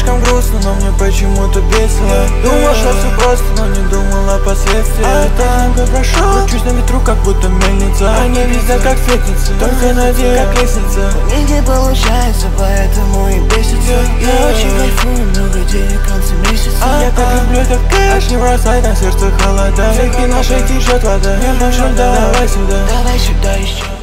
слишком грустно, но мне почему-то весело. Думал, что все просто, но не думал о последствиях. А танго прошел, кручусь на ветру, как будто мельница. А не везде как светится, только надеюсь, как лестница. Не получается, поэтому и бесится. Я очень кайфую, много денег в конце месяца. Я так люблю этот кэш, не бросай, на сердце холода. Реки нашей течет вода, я нашел, давай сюда. Давай сюда еще.